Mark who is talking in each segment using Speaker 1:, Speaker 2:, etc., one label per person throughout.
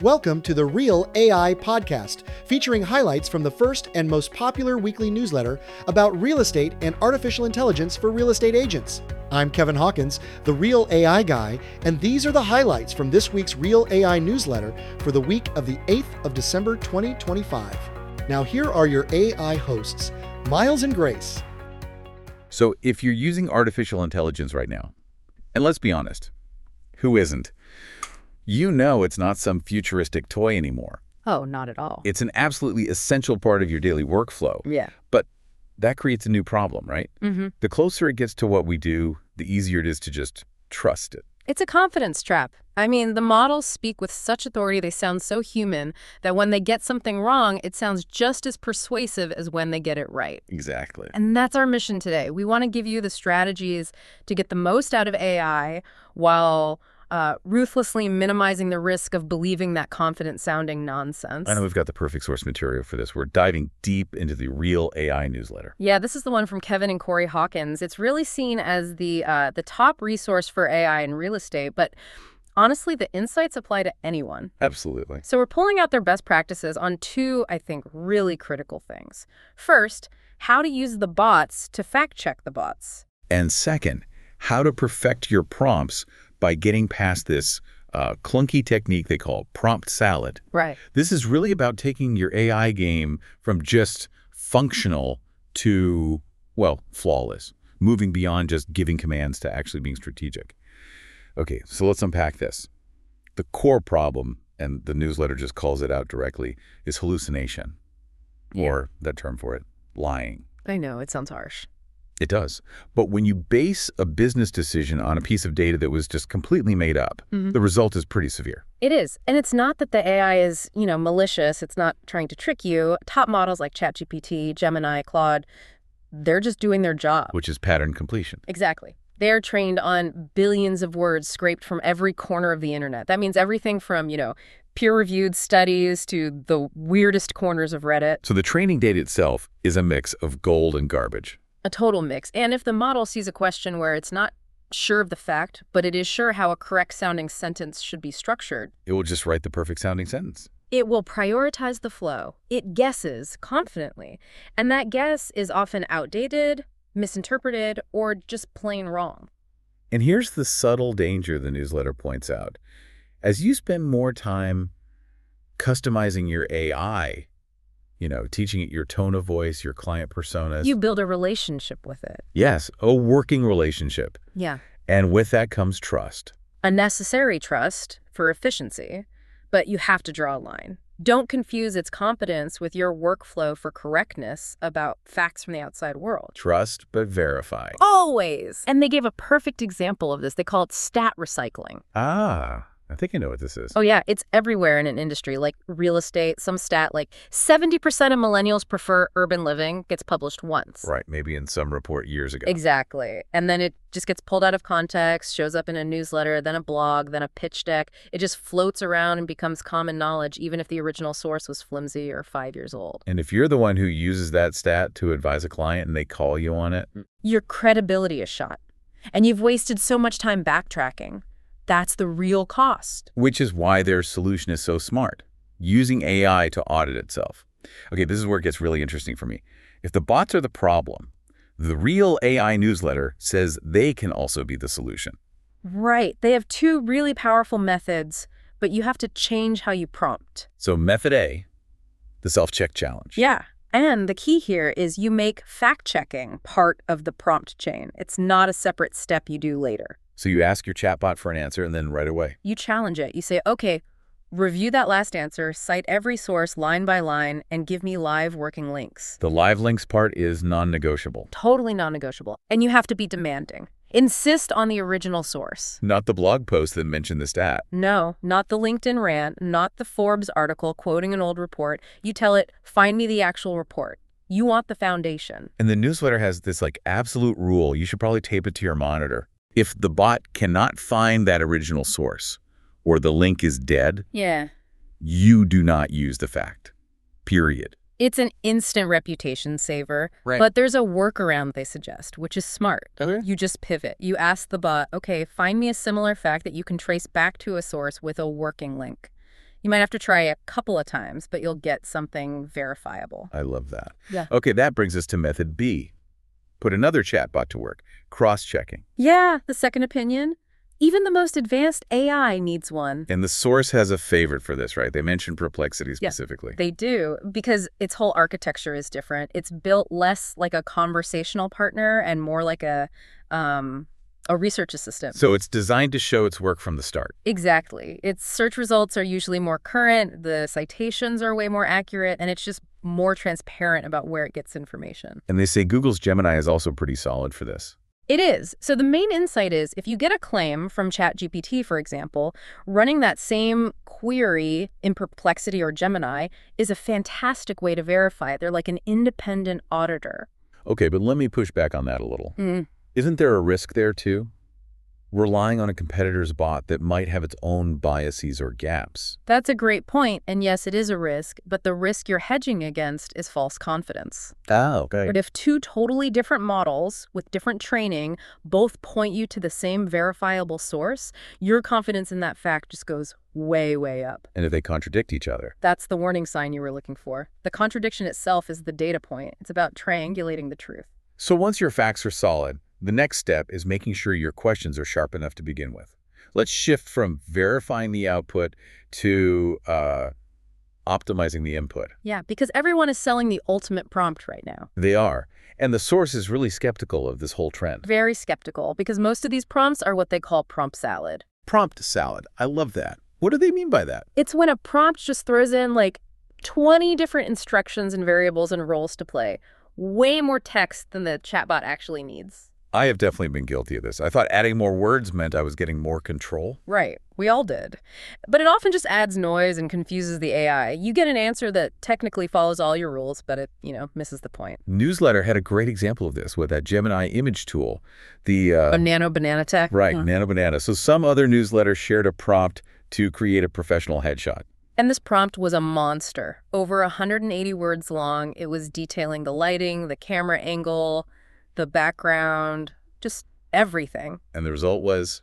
Speaker 1: Welcome to the Real AI Podcast, featuring highlights from the first and most popular weekly newsletter about real estate and artificial intelligence for real estate agents. I'm Kevin Hawkins, the Real AI Guy, and these are the highlights from this week's Real AI newsletter for the week of the 8th of December 2025. Now here are your AI hosts, Miles and Grace.
Speaker 2: So if you're using artificial intelligence right now, and let's be honest, who isn't? You know it's not some futuristic toy anymore.
Speaker 3: Oh, not at all.
Speaker 2: It's an absolutely essential part of your daily workflow.
Speaker 3: Yeah.
Speaker 2: But that creates a new problem, right?
Speaker 3: Mm-hmm.
Speaker 2: The closer it gets to what we do, the easier it is to just trust it.
Speaker 3: It's a confidence trap. I mean, the models speak with such authority, they sound so human, that when they get something wrong, it sounds just as persuasive as when they get it right.
Speaker 2: Exactly.
Speaker 3: And that's our mission today. We want to give you the strategies to get the most out of AI while ruthlessly minimizing the risk of believing that confident-sounding nonsense.
Speaker 2: I know we've got the perfect source material for this. We're diving deep into the Real AI newsletter.
Speaker 3: Yeah, this is the one from Kevin and Corey Hawkins. It's really seen as the top resource for AI in real estate, but honestly, the insights apply to anyone.
Speaker 2: Absolutely.
Speaker 3: So we're pulling out their best practices on two, I think, really critical things. First, how to use the bots to fact-check the bots.
Speaker 2: And second, how to perfect your prompts by getting past this clunky technique they call prompt salad.
Speaker 3: Right.
Speaker 2: This is really about taking your AI game from just functional to, well, flawless, moving beyond just giving commands to actually being strategic. Okay, so let's unpack this. The core problem, and the newsletter just calls it out directly, is hallucination, or that term for it, lying.
Speaker 3: I know, it sounds harsh.
Speaker 2: It does. But when you base a business decision on a piece of data that was just completely made up, the result is pretty severe.
Speaker 3: It is. And it's not that the AI is, malicious. It's not trying to trick you. Top models like ChatGPT, Gemini, Claude, they're just doing their job.
Speaker 2: Which is pattern completion.
Speaker 3: Exactly. They're trained on billions of words scraped from every corner of the internet. That means everything from, peer-reviewed studies to the weirdest corners of Reddit.
Speaker 2: So the training data itself is a mix of gold and garbage.
Speaker 3: A total mix. And if the model sees a question where it's not sure of the fact, but it is sure how a correct-sounding sentence should be structured,
Speaker 2: it will just write the perfect-sounding sentence.
Speaker 3: It will prioritize the flow. It guesses confidently. And that guess is often outdated, misinterpreted, or just plain wrong.
Speaker 2: And here's the subtle danger the newsletter points out. As you spend more time customizing your AI, teaching it your tone of voice, your client personas.
Speaker 3: You build a relationship with it.
Speaker 2: Yes, a working relationship.
Speaker 3: Yeah.
Speaker 2: And with that comes trust.
Speaker 3: A necessary trust for efficiency, but you have to draw a line. Don't confuse its competence with your workflow for correctness about facts from the outside world.
Speaker 2: Trust, but verify.
Speaker 3: Always! And they gave a perfect example of this. They call it stat recycling.
Speaker 2: Ah, I think I know what this is.
Speaker 3: Oh, yeah. It's everywhere in an industry, like real estate. Some stat like 70% of millennials prefer urban living gets published once.
Speaker 2: Right. Maybe in some report years ago.
Speaker 3: Exactly. And then it just gets pulled out of context, shows up in a newsletter, then a blog, then a pitch deck. It just floats around and becomes common knowledge, even if the original source was flimsy or 5 years old.
Speaker 2: And if you're the one who uses that stat to advise a client and they call you on it,
Speaker 3: your credibility is shot. And you've wasted so much time backtracking. That's the real cost.
Speaker 2: Which is why their solution is so smart, using AI to audit itself. Okay, this is where it gets really interesting for me. If the bots are the problem, the Real AI newsletter says they can also be the solution.
Speaker 3: Right. They have two really powerful methods, but you have to change how you prompt.
Speaker 2: So method A, the self-check challenge.
Speaker 3: Yeah. And the key here is you make fact-checking part of the prompt chain. It's not a separate step you do later.
Speaker 2: So you ask your chatbot for an answer and then right away.
Speaker 3: You challenge it. You say, okay, review that last answer, cite every source line by line, and give me live working links.
Speaker 2: The live links part is non-negotiable.
Speaker 3: Totally non-negotiable. And you have to be demanding. Insist on the original source.
Speaker 2: Not the blog post that mentioned the stat.
Speaker 3: No, not the LinkedIn rant, not the Forbes article quoting an old report. You tell it, find me the actual report. You want the foundation.
Speaker 2: And the newsletter has this absolute rule. You should probably tape it to your monitor. If the bot cannot find that original source or the link is dead, you do not use the fact, period.
Speaker 3: It's an instant reputation saver,
Speaker 2: right.
Speaker 3: But there's a workaround they suggest, which is smart.
Speaker 2: Okay.
Speaker 3: You just pivot. You ask the bot, okay, find me a similar fact that you can trace back to a source with a working link. You might have to try a couple of times, but you'll get something verifiable.
Speaker 2: I love that.
Speaker 3: Yeah.
Speaker 2: Okay, that brings us to method B. Put another chatbot to work, cross-checking.
Speaker 3: Yeah, the second opinion. Even the most advanced AI needs one.
Speaker 2: And the source has a favorite for this, right? They mentioned Perplexity specifically.
Speaker 3: They do, because its whole architecture is different. It's built less like a conversational partner and more like a research assistant.
Speaker 2: So it's designed to show its work from the start.
Speaker 3: Exactly. Its search results are usually more current, the citations are way more accurate, and it's just more transparent about where it gets information.
Speaker 2: And they say Google's Gemini is also pretty solid for this.
Speaker 3: It is. So the main insight is, if you get a claim from ChatGPT, for example, running that same query in Perplexity or Gemini is a fantastic way to verify it. They're like an independent auditor.
Speaker 2: Okay, but let me push back on that a little. Isn't there a risk there, too? Relying on a competitor's bot that might have its own biases or gaps.
Speaker 3: That's a great point, and yes, it is a risk, but the risk you're hedging against is false confidence.
Speaker 2: Oh, okay.
Speaker 3: But if two totally different models with different training both point you to the same verifiable source, your confidence in that fact just goes way, way up.
Speaker 2: And if they contradict each other?
Speaker 3: That's the warning sign you were looking for. The contradiction itself is the data point. It's about triangulating the truth.
Speaker 2: So once your facts are solid, the next step is making sure your questions are sharp enough to begin with. Let's shift from verifying the output to optimizing the input.
Speaker 3: Yeah, because everyone is selling the ultimate prompt right now.
Speaker 2: They are. And the source is really skeptical of this whole trend.
Speaker 3: Very skeptical, because most of these prompts are what they call prompt salad.
Speaker 2: Prompt salad. I love that. What do they mean by that?
Speaker 3: It's when a prompt just throws in like 20 different instructions and variables and roles to play. Way more text than the chatbot actually needs.
Speaker 2: I have definitely been guilty of this. I thought adding more words meant I was getting more control.
Speaker 3: Right. We all did. But it often just adds noise and confuses the AI. You get an answer that technically follows all your rules, but it, misses the point.
Speaker 2: Newsletter had a great example of this with that Gemini image tool. The
Speaker 3: Nano Banana Tech?
Speaker 2: Right, Nano Banana. So some other newsletter shared a prompt to create a professional headshot.
Speaker 3: And this prompt was a monster. Over 180 words long. It was detailing the lighting, the camera angle, the background, just everything.
Speaker 2: And the result was,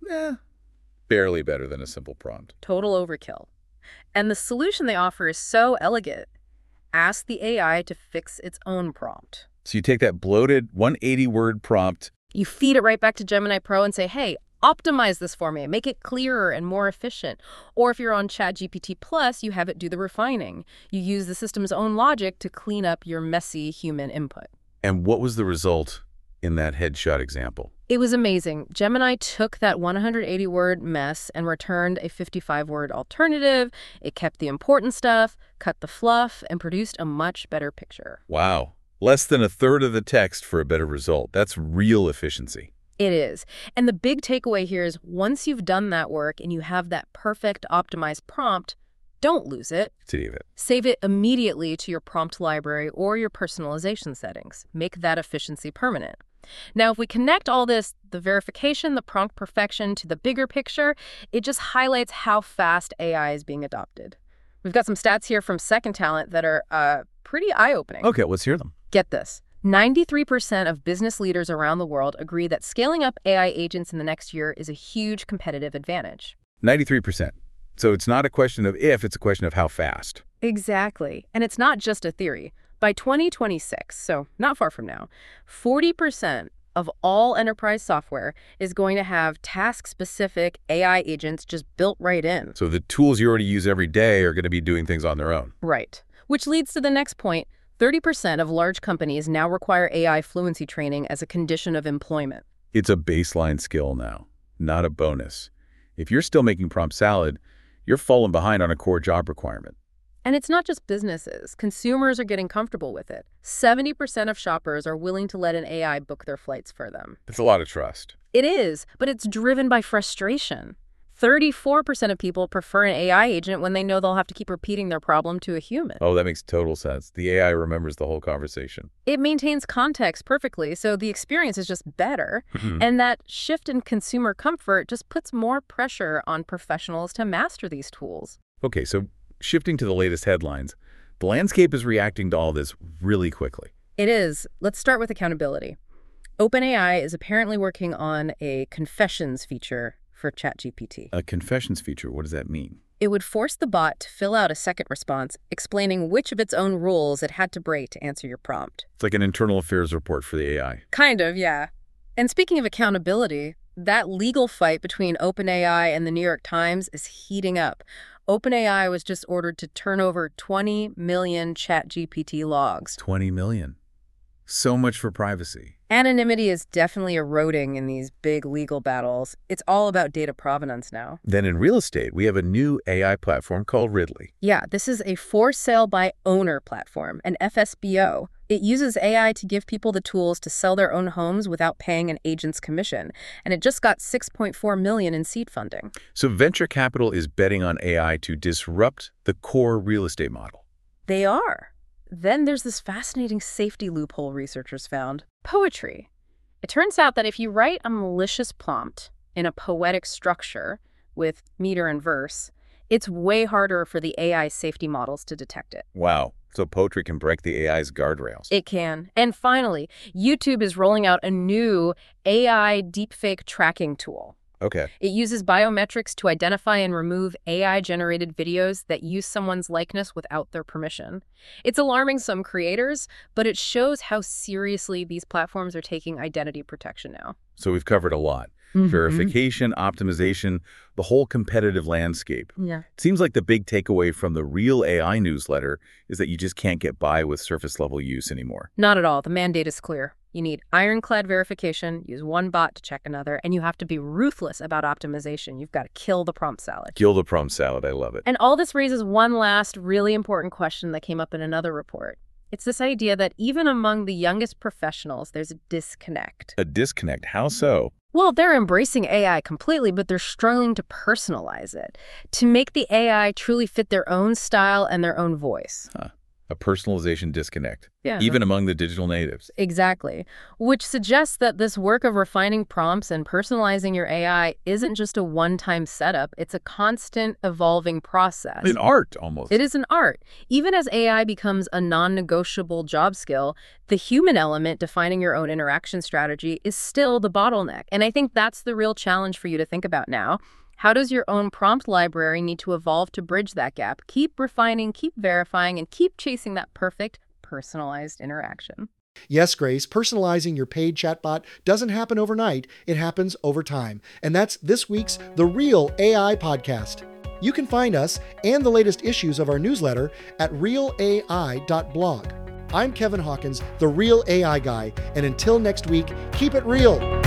Speaker 2: barely better than a simple prompt.
Speaker 3: Total overkill. And the solution they offer is so elegant. Ask the AI to fix its own prompt.
Speaker 2: So you take that bloated 180-word prompt.
Speaker 3: You feed it right back to Gemini Pro and say, hey, optimize this for me, make it clearer and more efficient. Or if you're on ChatGPT Plus, you have it do the refining. You use the system's own logic to clean up your messy human input.
Speaker 2: And what was the result in that headshot example?
Speaker 3: It was amazing. Gemini took that 180-word mess and returned a 55-word alternative. It kept the important stuff, cut the fluff, and produced a much better picture.
Speaker 2: Wow. Less than a third of the text for a better result. That's real efficiency.
Speaker 3: It is. And the big takeaway here is once you've done that work and you have that perfect optimized prompt, don't lose it.
Speaker 2: Save it.
Speaker 3: Save it immediately to your prompt library or your personalization settings. Make that efficiency permanent. Now, if we connect all this, the verification, the prompt perfection, to the bigger picture, it just highlights how fast AI is being adopted. We've got some stats here from Second Talent that are pretty eye-opening.
Speaker 2: Okay, let's hear them.
Speaker 3: Get this. 93% of business leaders around the world agree that scaling up AI agents in the next year is a huge competitive advantage.
Speaker 2: 93%. So it's not a question of if, it's a question of how fast.
Speaker 3: Exactly. And it's not just a theory. By 2026, so not far from now, 40% of all enterprise software is going to have task-specific AI agents just built right in.
Speaker 2: So the tools you already use every day are going to be doing things on their own.
Speaker 3: Right. Which leads to the next point. 30% of large companies now require AI fluency training as a condition of employment.
Speaker 2: It's a baseline skill now, not a bonus. If you're still making prompt salad, you're falling behind on a core job requirement.
Speaker 3: And it's not just businesses. Consumers are getting comfortable with it. 70% of shoppers are willing to let an AI book their flights for them.
Speaker 2: It's a lot of trust.
Speaker 3: It is, but it's driven by frustration. 34% of people prefer an AI agent when they know they'll have to keep repeating their problem to a human.
Speaker 2: Oh, that makes total sense. The AI remembers the whole conversation.
Speaker 3: It maintains context perfectly, so the experience is just better. And that shift in consumer comfort just puts more pressure on professionals to master these tools.
Speaker 2: Okay, so shifting to the latest headlines, the landscape is reacting to all this really quickly.
Speaker 3: It is. Let's start with accountability. OpenAI is apparently working on a confessions feature for ChatGPT.
Speaker 2: A confessions feature, what does that mean?
Speaker 3: It would force the bot to fill out a second response explaining which of its own rules it had to break to answer your prompt.
Speaker 2: It's like an internal affairs report for the AI.
Speaker 3: Kind of, yeah. And speaking of accountability, that legal fight between OpenAI and the New York Times is heating up. OpenAI was just ordered to turn over 20 million ChatGPT logs.
Speaker 2: 20 million. So much for privacy.
Speaker 3: Anonymity is definitely eroding in these big legal battles. It's all about data provenance now.
Speaker 2: Then in real estate, we have a new AI platform called Ridley.
Speaker 3: Yeah, this is a for sale by owner platform, an FSBO. It uses AI to give people the tools to sell their own homes without paying an agent's commission. And it just got $6.4 million in seed funding.
Speaker 2: So venture capital is betting on AI to disrupt the core real estate model.
Speaker 3: They are. Then there's this fascinating safety loophole researchers found. Poetry. It turns out that if you write a malicious prompt in a poetic structure with meter and verse, it's way harder for the AI safety models to detect it.
Speaker 2: Wow. So poetry can break the AI's guardrails.
Speaker 3: It can. And finally, YouTube is rolling out a new AI deepfake tracking tool.
Speaker 2: Okay.
Speaker 3: It uses biometrics to identify and remove AI-generated videos that use someone's likeness without their permission. It's alarming some creators, but it shows how seriously these platforms are taking identity protection now.
Speaker 2: So we've covered a lot. Verification, optimization, the whole competitive landscape.
Speaker 3: Yeah.
Speaker 2: It seems like the big takeaway from the Real AI newsletter is that you just can't get by with surface-level use anymore.
Speaker 3: Not at all. The mandate is clear. You need ironclad verification, use one bot to check another, and you have to be ruthless about optimization. You've got to kill the prompt salad.
Speaker 2: Kill the prompt salad. I love it.
Speaker 3: And all this raises one last really important question that came up in another report. It's this idea that even among the youngest professionals, there's a disconnect.
Speaker 2: A disconnect? How so?
Speaker 3: Well, they're embracing AI completely, but they're struggling to personalize it, to make the AI truly fit their own style and their own voice.
Speaker 2: A personalization disconnect.
Speaker 3: Yeah.
Speaker 2: Even among the digital natives.
Speaker 3: Exactly. Which suggests that this work of refining prompts and personalizing your AI isn't just a one-time setup. It's a constant evolving process.
Speaker 2: An art, almost.
Speaker 3: It is an art. Even as AI becomes a non-negotiable job skill, the human element defining your own interaction strategy is still the bottleneck. And I think that's the real challenge for you to think about now. How does your own prompt library need to evolve to bridge that gap? Keep refining, keep verifying, and keep chasing that perfect, personalized interaction.
Speaker 1: Yes, Grace, personalizing your paid chatbot doesn't happen overnight. It happens over time. And that's this week's The Real AI Podcast. You can find us and the latest issues of our newsletter at realai.blog. I'm Kevin Hawkins, the Real AI Guy, and until next week, keep it real.